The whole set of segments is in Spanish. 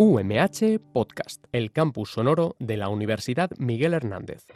UMH Podcast, el campus sonoro de la Universidad Miguel Hernández.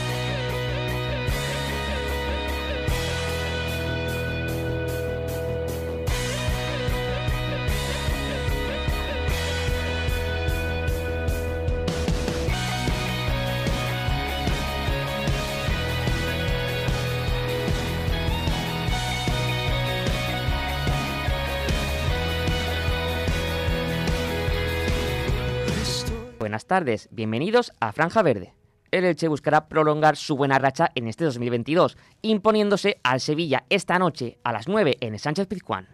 Buenas tardes, bienvenidos a Franja Verde. El Elche buscará prolongar su buena racha en este 2022, imponiéndose al Sevilla esta noche a las 9 en el Sánchez-Pizjuán.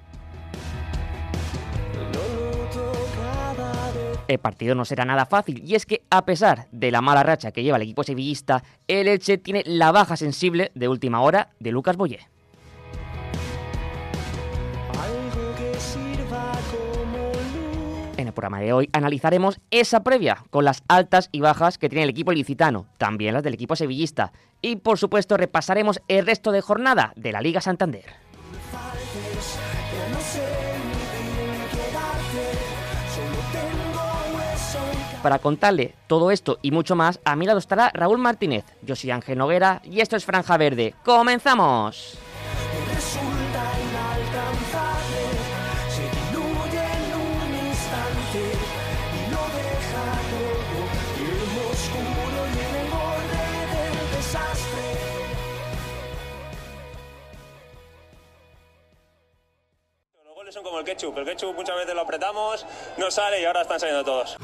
El partido no será nada fácil, y es que a pesar de la mala racha que lleva el equipo sevillista, el Elche tiene la baja sensible de última hora de Lucas Boyé. En el programa de hoy analizaremos esa previa con las altas y bajas que tiene el equipo ilicitano, también las del equipo sevillista, y por supuesto repasaremos el resto de jornada de la Liga Santander. Para contarle todo esto y mucho más, a mi lado estará Raúl Martínez. Yo soy Ángel Noguera y esto es Franja Verde. ¡Comenzamos! Los goles son como el ketchup muchas veces lo apretamos, no sale y ahora están saliendo todos.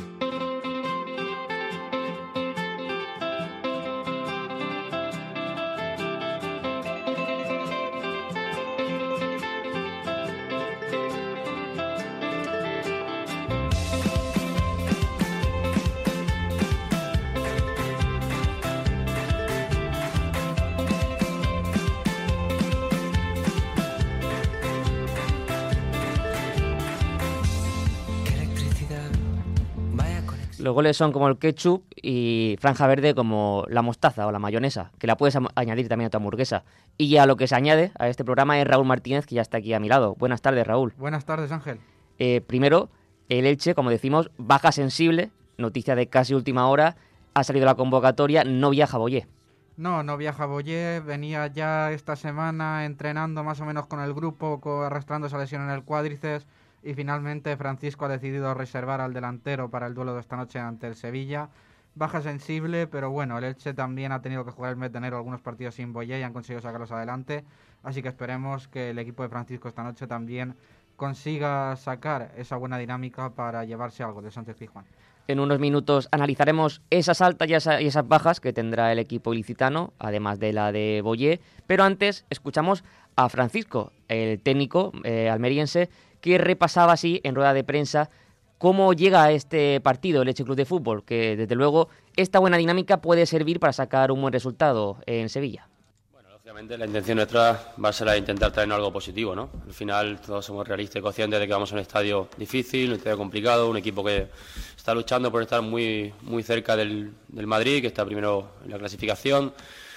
Los goles son como el ketchup y Franja Verde como la mostaza o la mayonesa, que la puedes añadir también a tu hamburguesa. Y ya lo que se añade a este programa es Raúl Martínez, que ya está aquí a mi lado. Buenas tardes, Raúl. Buenas tardes, Ángel. Primero, el Elche, como decimos, baja sensible, noticia de casi última hora, ha salido la convocatoria, no viaja Boyé. No viaja Boyé, venía ya esta semana entrenando más o menos con el grupo, arrastrando esa lesión en el cuádriceps. Y finalmente Francisco ha decidido reservar al delantero para el duelo de esta noche ante el Sevilla. Baja sensible, pero bueno, el Elche también ha tenido que jugar el mes de enero algunos partidos sin Boyé y han conseguido sacarlos adelante. Así que esperemos que el equipo de Francisco esta noche también consiga sacar esa buena dinámica para llevarse algo de Sánchez-Pizjuán. En unos minutos analizaremos esas altas y esas bajas que tendrá el equipo ilicitano, además de la de Boyé. Pero antes escuchamos a Francisco, el técnico almeriense, que repasaba así en rueda de prensa cómo llega a este partido el Elche Club de Fútbol, que desde luego esta buena dinámica puede servir para sacar un buen resultado en Sevilla. Bueno, lógicamente la intención nuestra va a ser la de intentar traernos algo positivo, ¿no? Al final todos somos realistas y conscientes de que vamos a un estadio difícil, un estadio complicado, un equipo que está luchando por estar muy cerca del Madrid, que está primero en la clasificación,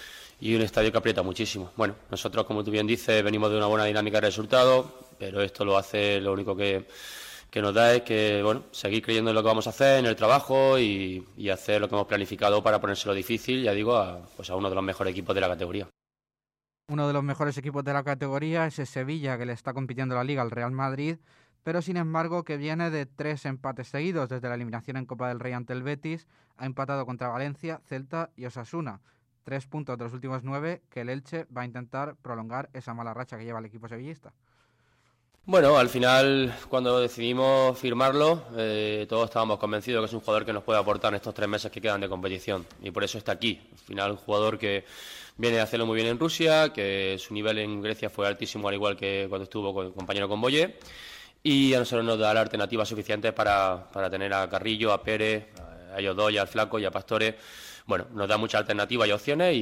y un estadio que aprieta muchísimo. Bueno, nosotros, como tú bien dices, venimos de una buena dinámica de resultados, pero esto lo único que nos da es que, bueno, seguir creyendo en lo que vamos a hacer, en el trabajo y hacer lo que hemos planificado para ponérselo difícil, ya digo, a uno de los mejores equipos de la categoría. Uno de los mejores equipos de la categoría es el Sevilla, que le está compitiendo la Liga al Real Madrid, pero sin embargo que viene de 3 empates seguidos desde la eliminación en Copa del Rey ante el Betis, ha empatado contra Valencia, Celta y Osasuna. 3 puntos de los últimos 9 que el Elche va a intentar prolongar esa mala racha que lleva el equipo sevillista. Bueno, al final, cuando decidimos firmarlo, todos estábamos convencidos que es un jugador que nos puede aportar en estos 3 meses que quedan de competición. Y por eso está aquí. Al final, un jugador que viene de hacerlo muy bien en Rusia, que su nivel en Grecia fue altísimo, al igual que cuando estuvo compañero con Boyé. Y a nosotros nos da las alternativas suficientes para tener a Carrillo, a Pérez, a ellos dos, y al Flaco y a Pastore. Bueno, nos da muchas alternativas y opciones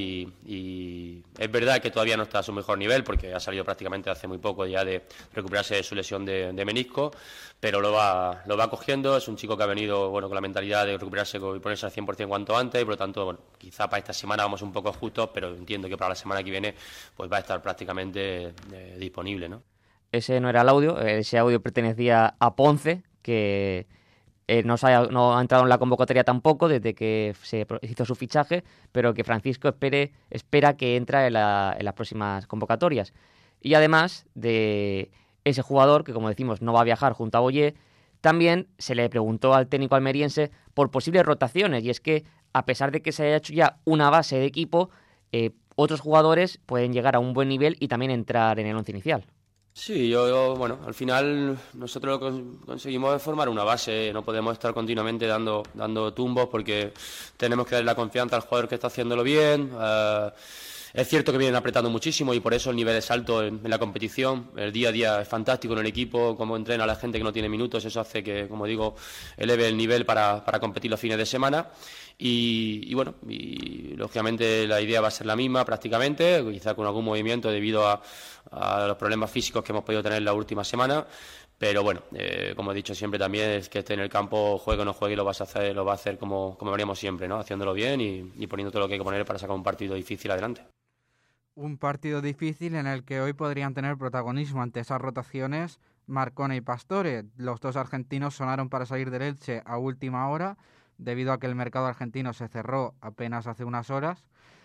y es verdad que todavía no está a su mejor nivel porque ha salido prácticamente hace muy poco ya de recuperarse de su lesión de menisco, pero lo va cogiendo. Es un chico que ha venido con la mentalidad de recuperarse y ponerse al 100% cuanto antes y por lo tanto, quizá para esta semana vamos un poco justos, pero entiendo que para la semana que viene pues va a estar prácticamente disponible, ¿no? Ese no era el audio, ese audio pertenecía a Ponce, que no ha entrado en la convocatoria tampoco desde que se hizo su fichaje, pero que Francisco espera que entre en las próximas convocatorias. Y además de ese jugador, que como decimos no va a viajar junto a Boye, también se le preguntó al técnico almeriense por posibles rotaciones, y es que a pesar de que se haya hecho ya una base de equipo, otros jugadores pueden llegar a un buen nivel y también entrar en el once inicial. Sí, bueno, al final nosotros lo que conseguimos es formar una base, no podemos estar continuamente dando tumbos porque tenemos que darle la confianza al jugador que está haciéndolo bien. Es cierto que vienen apretando muchísimo y por eso el nivel es alto en la competición. El día a día es fantástico en el equipo, cómo entrena a la gente que no tiene minutos, eso hace que, como digo, eleve el nivel para competir los fines de semana. Y bueno, y lógicamente la idea va a ser la misma prácticamente, quizá con algún movimiento debido a los problemas físicos que hemos podido tener la última semana. Pero bueno, como he dicho siempre también, es que esté en el campo, juegue o no juegue, lo va a hacer como haríamos siempre, ¿no? Haciéndolo bien y poniendo todo lo que hay que poner para sacar un partido difícil adelante. Un partido difícil en el que hoy podrían tener protagonismo ante esas rotaciones Marcone y Pastore. Los dos argentinos sonaron para salir del Elche a última hora, debido a que el mercado argentino se cerró apenas hace unas horas.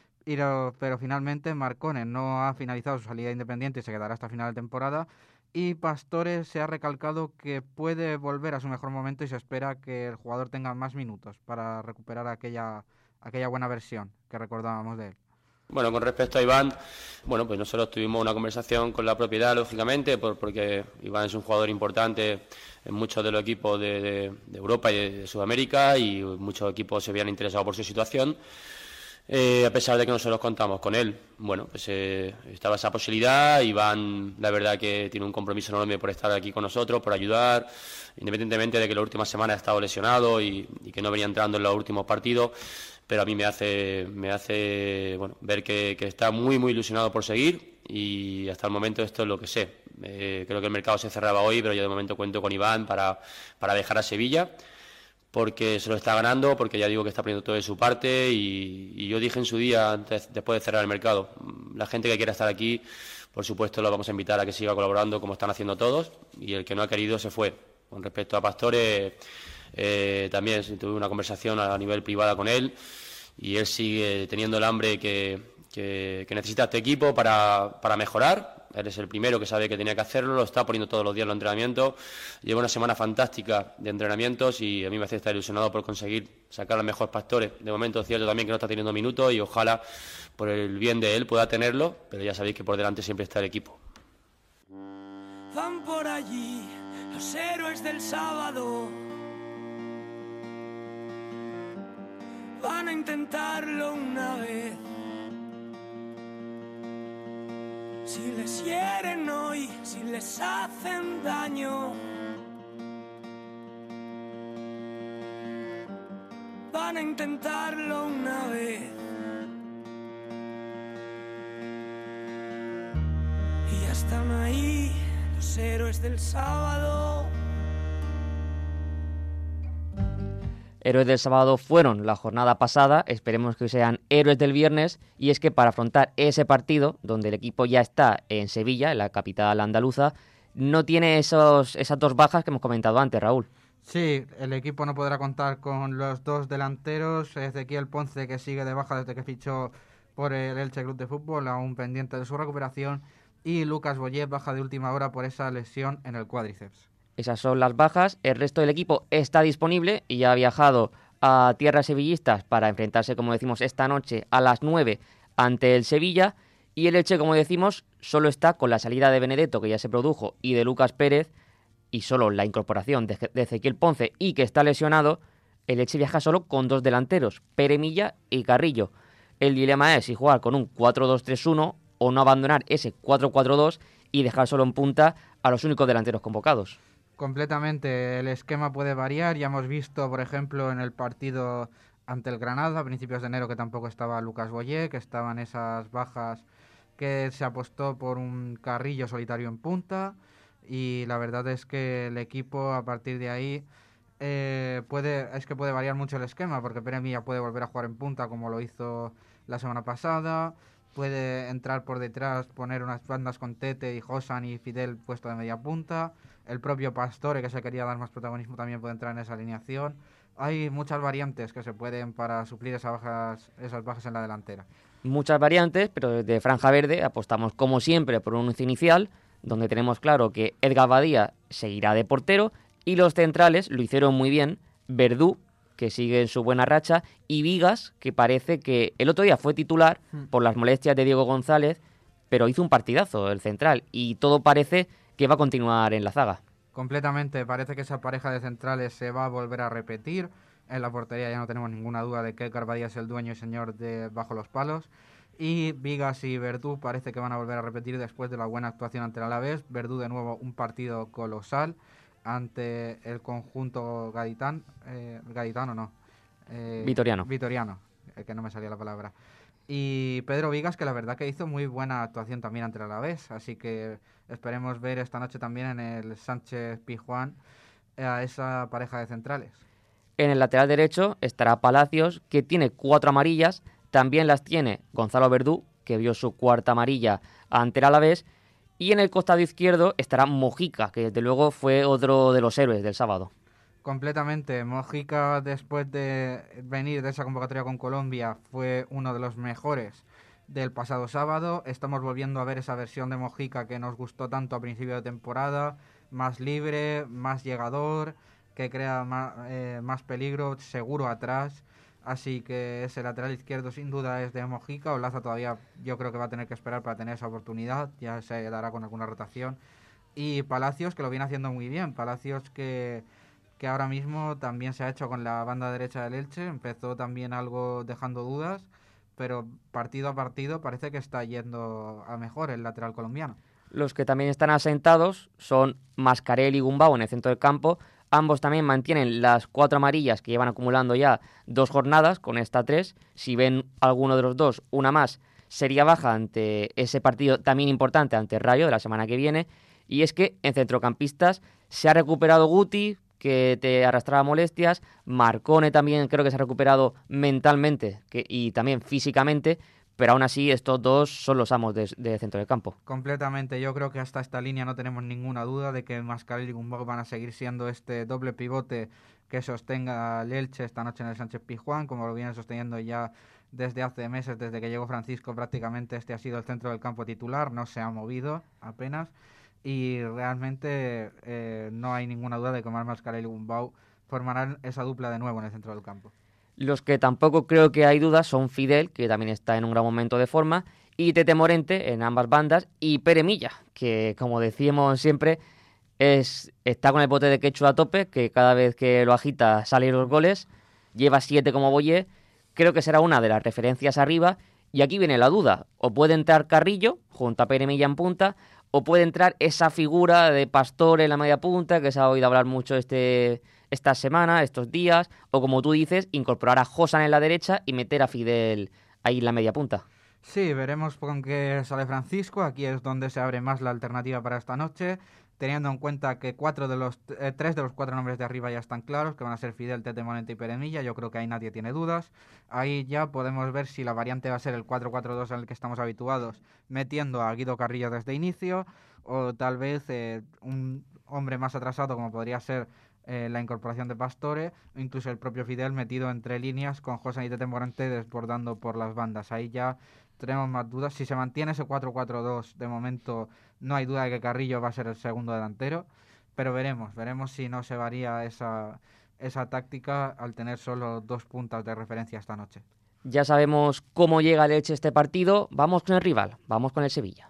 Pero finalmente Marcone no ha finalizado su salida independiente y se quedará hasta final de temporada. Y Pastore se ha recalcado que puede volver a su mejor momento y se espera que el jugador tenga más minutos para recuperar aquella buena versión que recordábamos de él. Bueno, con respecto a Iván, bueno, pues nosotros tuvimos una conversación con la propiedad, lógicamente, porque Iván es un jugador importante en muchos de los equipos de Europa y de Sudamérica y muchos equipos se habían interesado por su situación. A pesar de que nosotros contamos con él, bueno, pues estaba esa posibilidad. Iván, la verdad que tiene un compromiso enorme por estar aquí con nosotros, por ayudar, independientemente de que la última semana ha estado lesionado y que no venía entrando en los últimos partidos, pero a mí me hace bueno, ver que está muy ilusionado por seguir y hasta el momento esto es lo que sé. Creo que el mercado se cerraba hoy, pero yo de momento cuento con Iván para dejar a Sevilla, porque se lo está ganando, porque ya digo que está poniendo todo de su parte y yo dije en su día, después de cerrar el mercado, la gente que quiera estar aquí, por supuesto lo vamos a invitar a que siga colaborando como están haciendo todos, y el que no ha querido se fue. Con respecto a Pastore, también tuve una conversación a nivel privada con él y él sigue teniendo el hambre que necesita este equipo para mejorar. Él es el primero que sabe que tenía que hacerlo, lo está poniendo todos los días en los entrenamientos. Lleva una semana fantástica de entrenamientos y a mí me hace estar ilusionado por conseguir sacar al mejor Pastore. De momento es cierto también que no está teniendo minutos y ojalá por el bien de él pueda tenerlo, pero ya sabéis que por delante siempre está el equipo. Van por allí los héroes del sábado, van a intentarlo una vez. Si les hieren hoy, si les hacen daño, van a intentarlo una vez. Y ya están ahí los héroes del sábado. Héroes del sábado fueron la jornada pasada, esperemos que sean héroes del viernes, y es que para afrontar ese partido, donde el equipo ya está en Sevilla, en la capital andaluza, no tiene esas dos bajas que hemos comentado antes, Raúl. Sí, el equipo no podrá contar con los dos delanteros, Ezequiel Ponce, que sigue de baja desde que fichó por el Elche Club de Fútbol, aún pendiente de su recuperación, y Lucas Boyé, baja de última hora por esa lesión en el cuádriceps. Esas son las bajas. El resto del equipo está disponible y ya ha viajado a tierras sevillistas para enfrentarse, como decimos, esta noche a las 9 ante el Sevilla. Y el Elche, como decimos, solo está con la salida de Benedetto, que ya se produjo, y de Lucas Pérez, y solo la incorporación de Ezequiel Ponce, y que está lesionado. El Elche viaja solo con dos delanteros, Pere Milla y Carrillo. El dilema es si jugar con un 4-2-3-1 o no abandonar ese 4-4-2 y dejar solo en punta a los únicos delanteros convocados. Completamente, el esquema puede variar. Ya hemos visto, por ejemplo, en el partido ante el Granada a principios de enero que tampoco estaba Lucas Boyé, que estaban esas bajas, que se apostó por un Carrillo solitario en punta, y la verdad es que el equipo a partir de ahí puede variar mucho el esquema, porque Pere Milla puede volver a jugar en punta como lo hizo la semana pasada. puede entrar por detrás, poner unas bandas con Tete y Josan y Fidel puesto de media punta. El propio Pastore, que se quería dar más protagonismo, también puede entrar en esa alineación. Hay muchas variantes que se pueden para suplir esas bajas en la delantera. Muchas variantes, pero desde Franja Verde apostamos como siempre por un once inicial, donde tenemos claro que Edgar Badía seguirá de portero y los centrales lo hicieron muy bien, Verdú, que sigue en su buena racha, y Vigas, que parece que el otro día fue titular por las molestias de Diego González, pero hizo un partidazo el central y todo parece que va a continuar en la zaga. Completamente, parece que esa pareja de centrales se va a volver a repetir. En la portería ya no tenemos ninguna duda de que Edgar Badía es el dueño y señor de bajo los palos. Y Vigas y Verdú parece que van a volver a repetir después de la buena actuación ante el Alavés. Verdú de nuevo un partido colosal ante el conjunto Vitoriano, que no me salía la palabra. Y Pedro Vigas, que la verdad que hizo muy buena actuación también ante el Alavés, así que esperemos ver esta noche también en el Sánchez Pizjuán a esa pareja de centrales. En el lateral derecho estará Palacios, que tiene 4 amarillas, también las tiene Gonzalo Verdú, que vio su 4ª amarilla ante el Alavés, y en el costado izquierdo estará Mojica, que desde luego fue otro de los héroes del sábado. Completamente. Mojica, después de venir de esa convocatoria con Colombia, fue uno de los mejores del pasado sábado. Estamos volviendo a ver esa versión de Mojica que nos gustó tanto a principio de temporada, más libre, más llegador, que crea más peligro, seguro atrás. Así que ese lateral izquierdo sin duda es de Mojica. Olaza todavía yo creo que va a tener que esperar para tener esa oportunidad, ya se dará con alguna rotación. Y Palacios, que lo viene haciendo muy bien. Palacios que ahora mismo también se ha hecho con la banda derecha del Elche. Empezó también algo dejando dudas, pero partido a partido parece que está yendo a mejor el lateral colombiano. Los que también están asentados son Mascarell y Gumbau en el centro del campo. Ambos también mantienen las 4 amarillas que llevan acumulando ya 2 jornadas, con esta 3. Si ven alguno de los dos, una más, sería baja ante ese partido también importante ante el Rayo de la semana que viene. Y es que en centrocampistas se ha recuperado Guti, que te arrastraba molestias. Marcone también creo que se ha recuperado mentalmente y también físicamente, pero aún así estos dos son los amos de centro del campo. Completamente, yo creo que hasta esta línea no tenemos ninguna duda de que Mascarell y Gumbau van a seguir siendo este doble pivote que sostenga al Elche esta noche en el Sánchez Pizjuán, como lo vienen sosteniendo ya desde hace meses, desde que llegó Francisco. Prácticamente este ha sido el centro del campo titular, no se ha movido apenas, y realmente no hay ninguna duda de que Omar Mascarell y Gumbau formarán esa dupla de nuevo en el centro del campo. Los que tampoco creo que hay dudas son Fidel, que también está en un gran momento de forma, y Tete Morente en ambas bandas, y Pere Milla, que como decíamos siempre, está con el bote de quechua a tope, que cada vez que lo agita salen los goles, lleva 7 como Boyé, creo que será una de las referencias arriba, y aquí viene la duda, o puede entrar Carrillo junto a Pere Milla en punta, o puede entrar esa figura de Pastore en la media punta, que se ha oído hablar mucho esta semana, estos días, o como tú dices, incorporar a Josan en la derecha y meter a Fidel ahí en la media punta. Sí, veremos con qué sale Francisco. Aquí es donde se abre más la alternativa para esta noche, teniendo en cuenta que 3 de los 4 nombres de arriba ya están claros, que van a ser Fidel, Tete Morente y Pere Milla. Yo creo que ahí nadie tiene dudas. Ahí ya podemos ver si la variante va a ser el 4-4-2 al que estamos habituados, metiendo a Guido Carrillo desde inicio, o tal vez un hombre más atrasado como podría ser la incorporación de Pastore, o incluso el propio Fidel metido entre líneas con Josan y Tete Morente desbordando por las bandas. Ahí ya tenemos más dudas. Si se mantiene ese 4-4-2, de momento no hay duda de que Carrillo va a ser el segundo delantero, pero veremos si no se varía esa táctica al tener solo 2 puntas de referencia esta noche. Ya sabemos cómo llega el Elche este partido. Vamos con el rival, vamos con el Sevilla.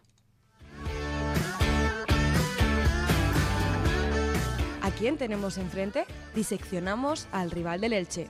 ¿A quién tenemos enfrente? Diseccionamos al rival del Elche.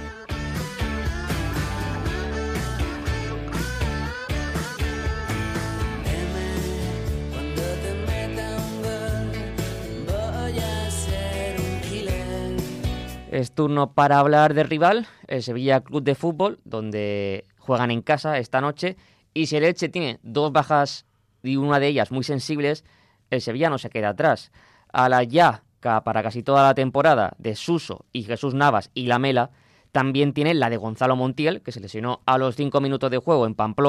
Es turno para hablar del rival, el Sevilla Club de Fútbol, donde juegan en casa esta noche. Y si el Elche tiene 2 bajas y una de ellas muy sensibles, el Sevilla no se queda atrás. A la ya para casi toda la temporada de Suso y Jesús Navas y Lamela, también tiene la de Gonzalo Montiel, que se lesionó a los 5 minutos de juego en Pamplona,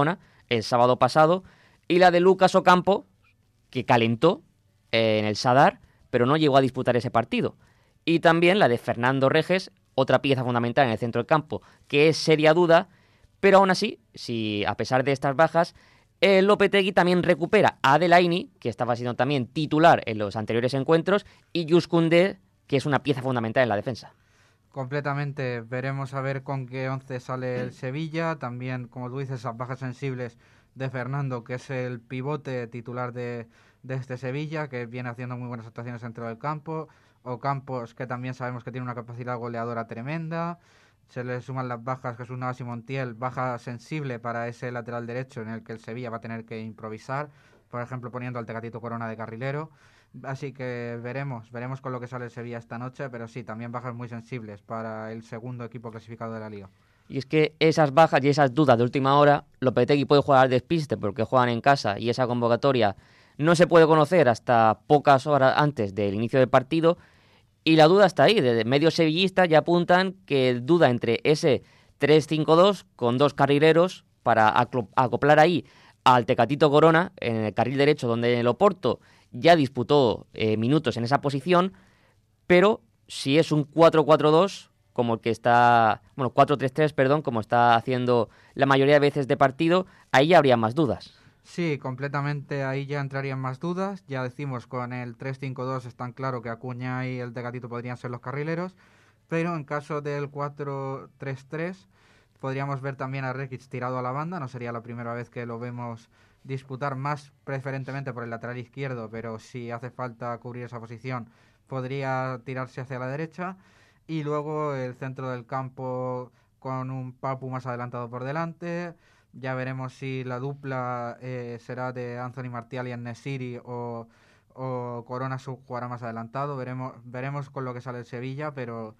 el sábado pasado, y la de Lucas Ocampo, que calentó en el Sadar, pero no llegó a disputar ese partido. Y también la de Fernando Reges, otra pieza fundamental en el centro del campo, que es seria duda, pero aún así, si a pesar de estas bajas, Lopetegui también recupera a Adelaini, que estaba siendo también titular en los anteriores encuentros, y Jules Koundé, que es una pieza fundamental en la defensa. Completamente. Veremos a ver con qué 11 sale el Sevilla. También, como tú dices, esas bajas sensibles de Fernando, que es el pivote titular de este Sevilla, que viene haciendo muy buenas actuaciones dentro del campo. Ocampos, que también sabemos que tiene una capacidad goleadora tremenda. Se le suman las bajas Jesús Navas y Montiel, baja sensible para ese lateral derecho en el que el Sevilla va a tener que improvisar, por ejemplo poniendo al Tecatito Corona de carrilero. Así que veremos con lo que sale el Sevilla esta noche, pero sí, también bajas muy sensibles para el segundo equipo clasificado de la Liga. Y es que esas bajas y esas dudas de última hora, Lopetegui puede jugar al despiste porque juegan en casa y esa convocatoria no se puede conocer hasta pocas horas antes del inicio del partido. Y la duda está ahí, desde medios sevillistas ya apuntan que duda entre ese 3-5-2 con dos carrileros para acoplar ahí al Tecatito Corona en el carril derecho, donde el Oporto ya disputó minutos en esa posición, pero si es un 4-4-2, como el que está, 4-3-3, perdón, como está haciendo la mayoría de veces de partido, ahí ya habría más dudas. Sí, completamente, ahí ya entrarían más dudas. Ya decimos, con el 3-5-2 es tan claro que Acuña y el Tecatito podrían ser los carrileros, pero en caso del 4-3-3 podríamos ver también a Rekic tirado a la banda. No sería la primera vez que lo vemos disputar, más preferentemente por el lateral izquierdo, pero si hace falta cubrir esa posición podría tirarse hacia la derecha. Y luego el centro del campo con un Papu más adelantado por delante. Ya veremos si la dupla será de Anthony Martial y En-Nesyri o Corona jugará más adelantado. Veremos con lo que sale el Sevilla, pero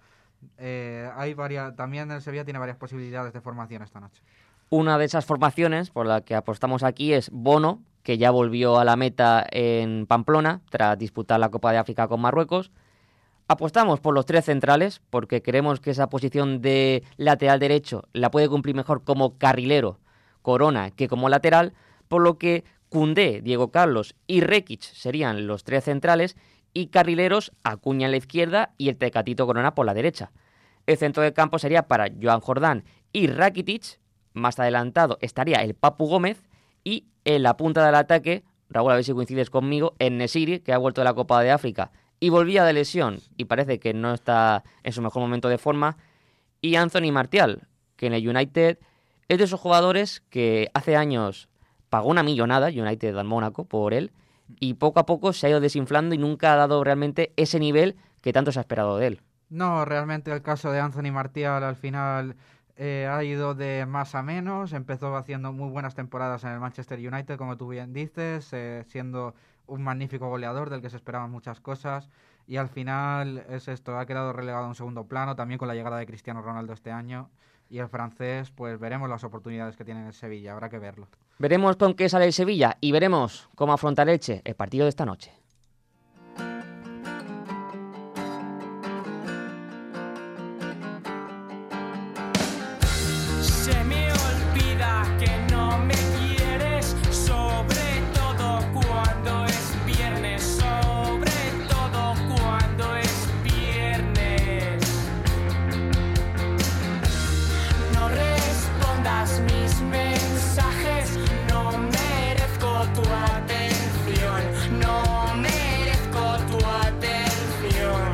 también el Sevilla tiene varias posibilidades de formación esta noche. Una de esas formaciones por la que apostamos aquí es Bono, que ya volvió a la meta en Pamplona tras disputar la Copa de África con Marruecos. Apostamos por los tres centrales porque creemos que esa posición de lateral derecho la puede cumplir mejor como carrilero Corona que como lateral, por lo que Koundé, Diego Carlos y Rekic serían los tres centrales y carrileros Acuña en la izquierda y el Tecatito Corona por la derecha. El centro del campo sería para Joan Jordán y Rakitic, más adelantado estaría el Papu Gómez y en la punta del ataque, Raúl, a ver si coincides conmigo, En-Nesyri, que ha vuelto de la Copa de África y volvía de lesión y parece que no está en su mejor momento de forma, y Anthony Martial, que en el United es de esos jugadores que hace años pagó una millonada United al Mónaco por él y poco a poco se ha ido desinflando y nunca ha dado realmente ese nivel que tanto se ha esperado de él. No, realmente el caso de Anthony Martial al final ha ido de más a menos. Empezó haciendo muy buenas temporadas en el Manchester United, como tú bien dices, siendo un magnífico goleador del que se esperaban muchas cosas, y al final es esto, ha quedado relegado a un segundo plano, también con la llegada de Cristiano Ronaldo este año, y el francés, pues veremos las oportunidades que tiene en el Sevilla, habrá que verlo. Veremos con qué sale el Sevilla y veremos cómo afronta el Elche el partido de esta noche. Se me olvida que no me quieres, sobre todo cuando es viernes, sobre todo cuando es viernes. No respondas mis mensajes, no merezco tu atención, no merezco tu atención.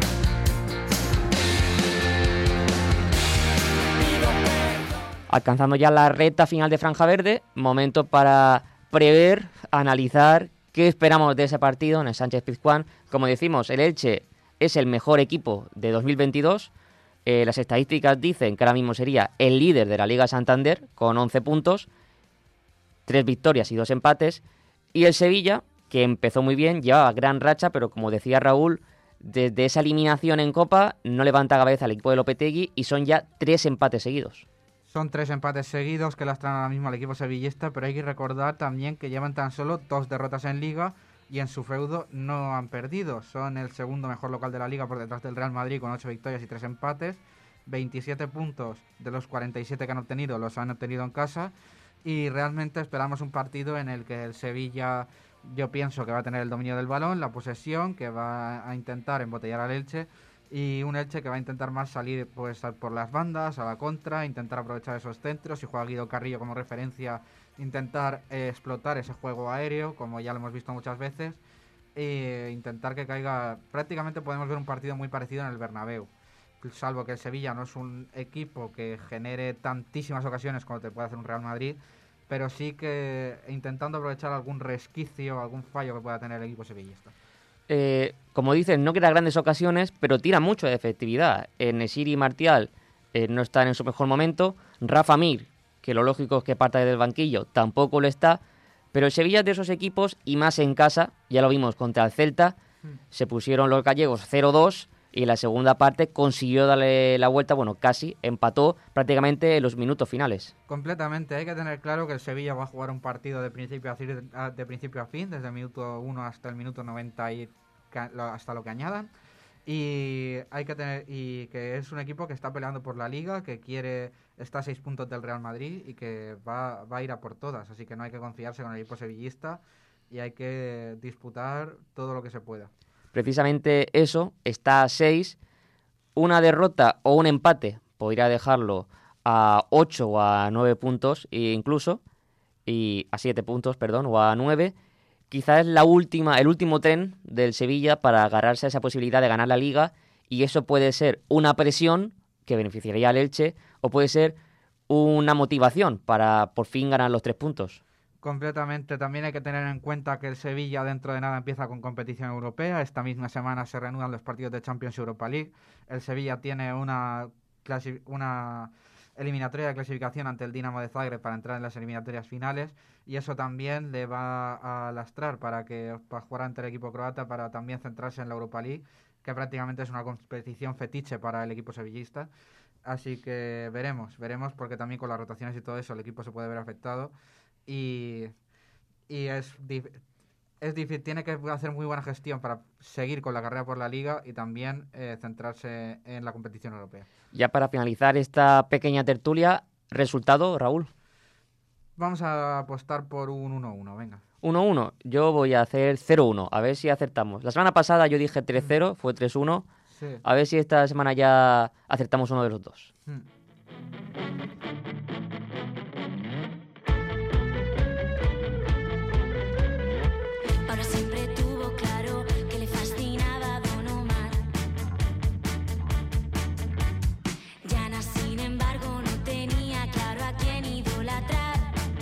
Pido perdón. Alcanzando ya la recta final de Franja Verde, momento para prever, analizar qué esperamos de ese partido en el Sánchez-Pizjuán. Como decimos, el Elche es el mejor equipo de 2022. Las estadísticas dicen que ahora mismo sería el líder de la Liga Santander con 11 puntos, 3 victorias y 2 empates. Y el Sevilla, que empezó muy bien, llevaba gran racha, pero como decía Raúl, desde esa eliminación en Copa no levanta cabeza el equipo de Lopetegui y son ya 3 empates seguidos. Son 3 empates seguidos que lastran ahora mismo al equipo sevillista, pero hay que recordar también que llevan tan solo 2 derrotas en Liga y en su feudo no han perdido. Son el segundo mejor local de la Liga por detrás del Real Madrid con 8 victorias y 3 empates. 27 puntos de los 47 que han obtenido los han obtenido en casa Y realmente esperamos un partido en el que el Sevilla, yo pienso que va a tener el dominio del balón, la posesión, que va a intentar embotellar al Elche, y un Elche que va a intentar más salir pues por las bandas, a la contra, intentar aprovechar esos centros, si juega Guido Carrillo como referencia, intentar explotar ese juego aéreo, como ya lo hemos visto muchas veces, e intentar que caiga. Prácticamente podemos ver un partido muy parecido en el Bernabéu, salvo que el Sevilla no es un equipo que genere tantísimas ocasiones como te puede hacer un Real Madrid, pero sí que intentando aprovechar algún resquicio, algún fallo que pueda tener el equipo sevillista. Como dices, no crea grandes ocasiones, pero tira mucho de efectividad. Nesiri y Martial no están en su mejor momento. Rafa Mir, que lo lógico es que parta del banquillo, tampoco lo está. Pero el Sevilla es de esos equipos, y más en casa, ya lo vimos contra el Celta, se pusieron los gallegos 0-2 y en la segunda parte consiguió darle la vuelta, bueno, casi, empató prácticamente en los minutos finales. Completamente, hay que tener claro que el Sevilla va a jugar un partido de principio a fin, desde el minuto 1 hasta el minuto 90 y hasta lo que añadan. Y hay que tener, y que es un equipo que está peleando por la Liga, que está a 6 puntos del Real Madrid y que va a ir a por todas, así que no hay que confiarse con el equipo sevillista y hay que disputar todo lo que se pueda. Precisamente eso, está a 6, una derrota o un empate podría dejarlo a 8 o a 9 puntos incluso, y a 7 puntos, perdón, o a 9. Quizás es el último tren del Sevilla para agarrarse a esa posibilidad de ganar la Liga, y eso puede ser una presión que beneficiaría al Elche, o puede ser una motivación para por fin ganar los 3 puntos. Completamente. También hay que tener en cuenta que el Sevilla dentro de nada empieza con competición europea. Esta misma semana se reanudan los partidos de Champions Europa League. El Sevilla tiene una eliminatoria de clasificación ante el Dinamo de Zagreb para entrar en las eliminatorias finales, y eso también le va a lastrar para jugar ante el equipo croata, para también centrarse en la Europa League, que prácticamente es una competición fetiche para el equipo sevillista. Así que veremos, porque también con las rotaciones y todo eso el equipo se puede ver afectado. Y es difícil, tiene que hacer muy buena gestión para seguir con la carrera por la Liga y también centrarse en la competición europea. Ya para finalizar esta pequeña tertulia, ¿resultado, Raúl? Vamos a apostar por un 1-1, venga. 1-1, yo voy a hacer 0-1, a ver si acertamos. La semana pasada yo dije 3-0, fue 3-1. Sí. A ver si esta semana ya acertamos uno de los dos. Ahora siempre tuvo claro que le fascinaba Don Omar. Yana, sin embargo, no tenía claro a quién idolatrar.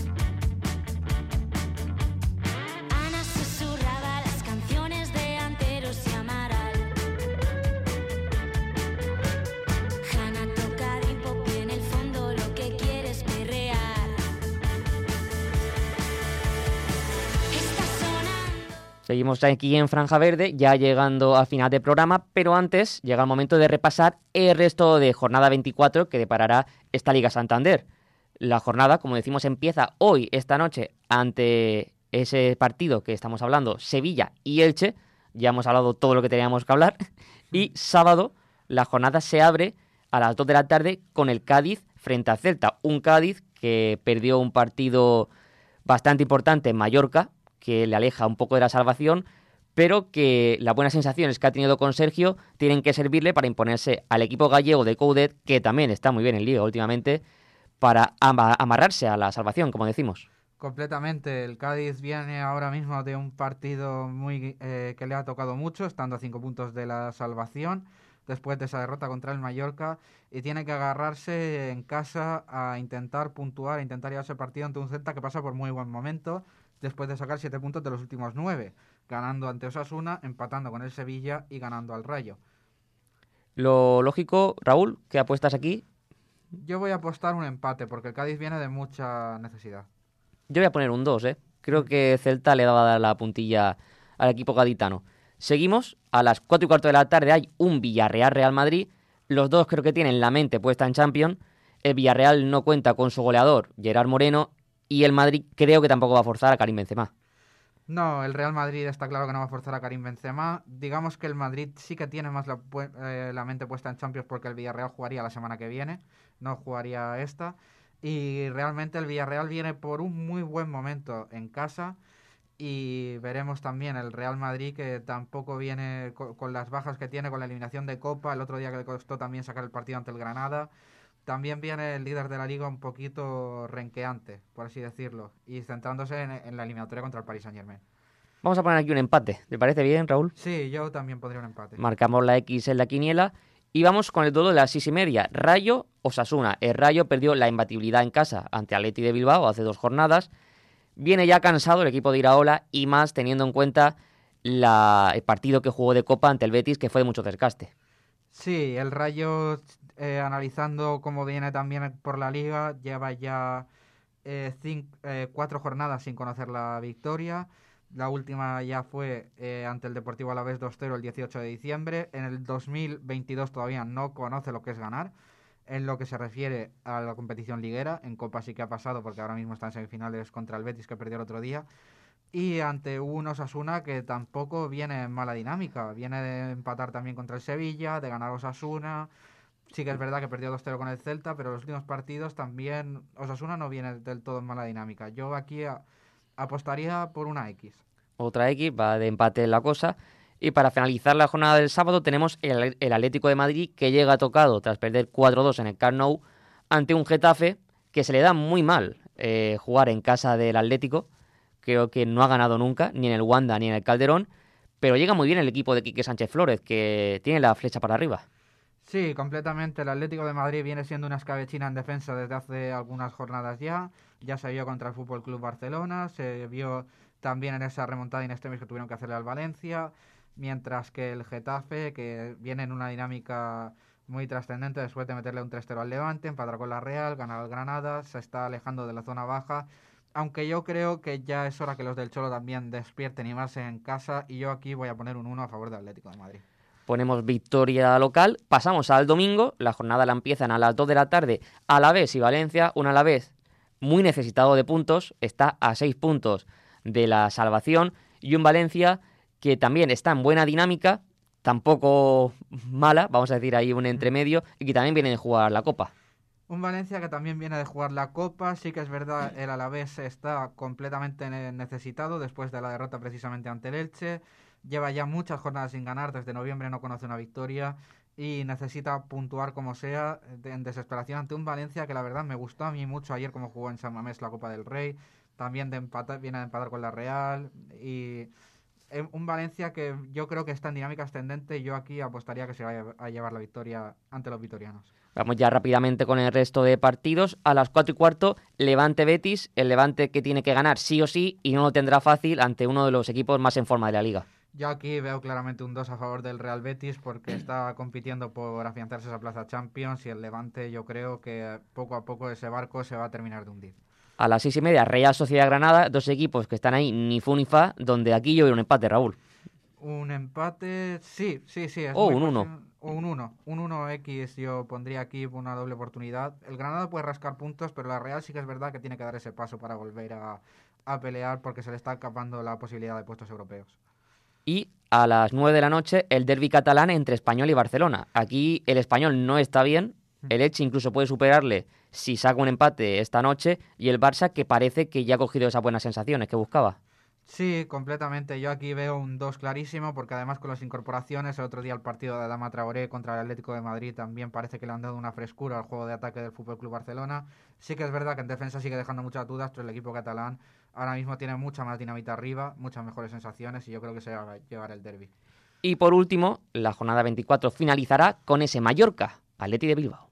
Ana susurraba las canciones de Anteros y Amaral. Hanna toca de pop y en el fondo lo que quiere es perrear. Seguimos aquí en Franja Verde, ya llegando al final del programa, pero antes llega el momento de repasar el resto de jornada 24 que deparará esta Liga Santander. La jornada, como decimos, empieza hoy, esta noche, ante ese partido que estamos hablando, Sevilla y Elche. Ya hemos hablado todo lo que teníamos que hablar. Y sábado, la jornada se abre a las 2 de la tarde con el Cádiz frente al Celta. Un Cádiz que perdió un partido bastante importante en Mallorca, que le aleja un poco de la salvación, pero que las buenas sensaciones que ha tenido con Sergio tienen que servirle para imponerse al equipo gallego de Coudet, que también está muy bien en Liga últimamente, para amarrarse a la salvación, como decimos. Completamente. El Cádiz viene ahora mismo de un partido que le ha tocado mucho, estando a 5 puntos de la salvación, después de esa derrota contra el Mallorca, y tiene que agarrarse en casa a intentar puntuar, a intentar llevarse el partido ante un Celta que pasa por muy buen momento, después de sacar 7 puntos de los últimos 9, ganando ante Osasuna, empatando con el Sevilla y ganando al Rayo. Lo lógico, Raúl, ¿qué apuestas aquí? Yo voy a apostar un empate, porque el Cádiz viene de mucha necesidad. Yo voy a poner un 2, Creo que Celta le va a dar la puntilla al equipo gaditano. Seguimos, a las 4:15 de la tarde hay un Villarreal-Real Madrid. Los dos creo que tienen la mente puesta en Champions. El Villarreal no cuenta con su goleador, Gerard Moreno, y el Madrid creo que tampoco va a forzar a Karim Benzema. No, el Real Madrid está claro que no va a forzar a Karim Benzema. Digamos que el Madrid sí que tiene más la mente puesta en Champions, porque el Villarreal jugaría la semana que viene, no jugaría esta. Y realmente el Villarreal viene por un muy buen momento en casa. Y veremos también el Real Madrid, que tampoco viene con las bajas que tiene, con la eliminación de Copa, el otro día que le costó también sacar el partido ante el Granada. También viene el líder de la Liga un poquito renqueante, por así decirlo, y centrándose en la eliminatoria contra el Paris Saint-Germain. Vamos a poner aquí un empate. ¿Te parece bien, Raúl? Sí, yo también pondría un empate. Marcamos la X en la quiniela y vamos con el duelo de las 6:30. Rayo-Osasuna. El Rayo perdió la imbatibilidad en casa ante Atleti de Bilbao hace 2 jornadas. Viene ya cansado el equipo de Iraola y más teniendo en cuenta el partido que jugó de Copa ante el Betis, que fue de mucho desgaste. Sí, el Rayo, analizando cómo viene también por la Liga, lleva ya 4 jornadas sin conocer la victoria. La última ya fue ante el Deportivo Alavés 2-0 el 18 de diciembre. En el 2022 todavía no conoce lo que es ganar. En lo que se refiere a la competición liguera, en Copa sí que ha pasado porque ahora mismo está en semifinales contra el Betis, que perdió el otro día, y ante un Osasuna que tampoco viene en mala dinámica, viene de empatar también contra el Sevilla, de ganar Osasuna. Sí que es verdad que perdió 2-0 con el Celta, pero los últimos partidos también Osasuna no viene del todo en mala dinámica. Yo aquí apostaría por una X. Otra X, va de empate en la cosa. Y para finalizar la jornada del sábado tenemos el Atlético de Madrid, que llega tocado tras perder 4-2 en el Camp Nou ante un Getafe que se le da muy mal jugar en casa del Atlético. Creo que no ha ganado nunca, ni en el Wanda ni en el Calderón, pero llega muy bien el equipo de Quique Sánchez Flórez, que tiene la flecha para arriba. Sí, completamente. El Atlético de Madrid viene siendo una escabechina en defensa desde hace algunas jornadas ya. Ya se vio contra el Fútbol Club Barcelona, se vio también en esa remontada in extremis que tuvieron que hacerle al Valencia. Mientras que el Getafe, que viene en una dinámica muy trascendente después de meterle un 3-0 al Levante, empatar con la Real, ganar al Granada, se está alejando de la zona baja, aunque yo creo que ya es hora que los del Cholo también despierten y más en casa, y yo aquí voy a poner un 1 a favor del Atlético de Madrid. Ponemos victoria local, pasamos al domingo, la jornada la empiezan a las 2 de la tarde, Alavés y Valencia, un Alavés muy necesitado de puntos, está a 6 puntos de la salvación, y un Valencia que también está en buena dinámica, tampoco mala, vamos a decir ahí un entremedio, y que también viene de jugar la Copa. Un Valencia que también viene de jugar la Copa, sí que es verdad, el Alavés está completamente necesitado después de la derrota precisamente ante el Elche, lleva ya muchas jornadas sin ganar, desde noviembre no conoce una victoria y necesita puntuar como sea en desesperación ante un Valencia que la verdad me gustó a mí mucho ayer como jugó en San Mamés la Copa del Rey, también viene de empatar con la Real y... Un Valencia que yo creo que está en dinámica ascendente y yo aquí apostaría que se vaya a llevar la victoria ante los vitorianos. Vamos ya rápidamente con el resto de partidos. A las 4:15, Levante-Betis. El Levante que tiene que ganar sí o sí y no lo tendrá fácil ante uno de los equipos más en forma de la Liga. Yo aquí veo claramente un 2 a favor del Real Betis porque está compitiendo por afianzarse esa plaza Champions y el Levante yo creo que poco a poco ese barco se va a terminar de hundir. A las 6:30, Real Sociedad Granada, 2 equipos que están ahí ni fu ni fa, donde aquí yo veo un empate, Raúl. Un empate, sí. Es un 1. Un 1X yo pondría aquí una doble oportunidad. El Granada puede rascar puntos, pero la Real sí que es verdad que tiene que dar ese paso para volver a pelear porque se le está escapando la posibilidad de puestos europeos. Y a las 9 de la noche, el derbi catalán entre Español y Barcelona. Aquí el Español no está bien, el Elche incluso puede superarle si saca un empate esta noche, y el Barça que parece que ya ha cogido esas buenas sensaciones que buscaba. Sí, completamente. Yo aquí veo un 2 clarísimo, porque además con las incorporaciones, el otro día el partido de Adama Traoré contra el Atlético de Madrid también parece que le han dado una frescura al juego de ataque del FC Barcelona. Sí que es verdad que en defensa sigue dejando muchas dudas, pero el equipo catalán ahora mismo tiene mucha más dinamita arriba, muchas mejores sensaciones, y yo creo que se va a llevar el derbi. Y por último, la jornada 24 finalizará con ese Mallorca, Atleti de Bilbao.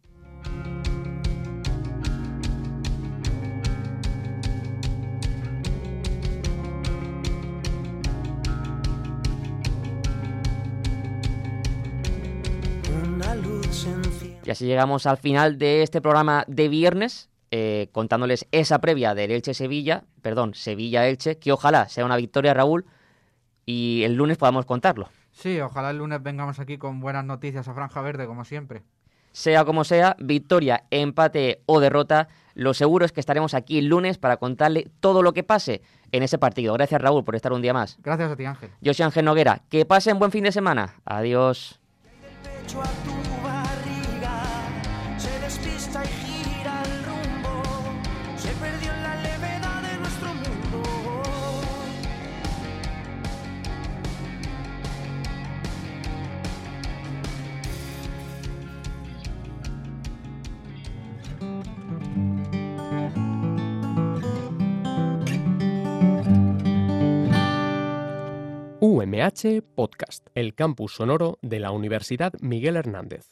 Y así llegamos al final de este programa de viernes, contándoles esa previa del Sevilla-Elche, que ojalá sea una victoria, Raúl, y el lunes podamos contarlo. Sí, ojalá el lunes vengamos aquí con buenas noticias a Franja Verde, como siempre. Sea como sea, victoria, empate o derrota, lo seguro es que estaremos aquí el lunes para contarle todo lo que pase en ese partido. Gracias, Raúl, por estar un día más. Gracias a ti, Ángel. Yo soy Ángel Noguera. Que pasen buen fin de semana. Adiós. A tu barriga se despista y gira el rumbo UMH Podcast, el campus sonoro de la Universidad Miguel Hernández.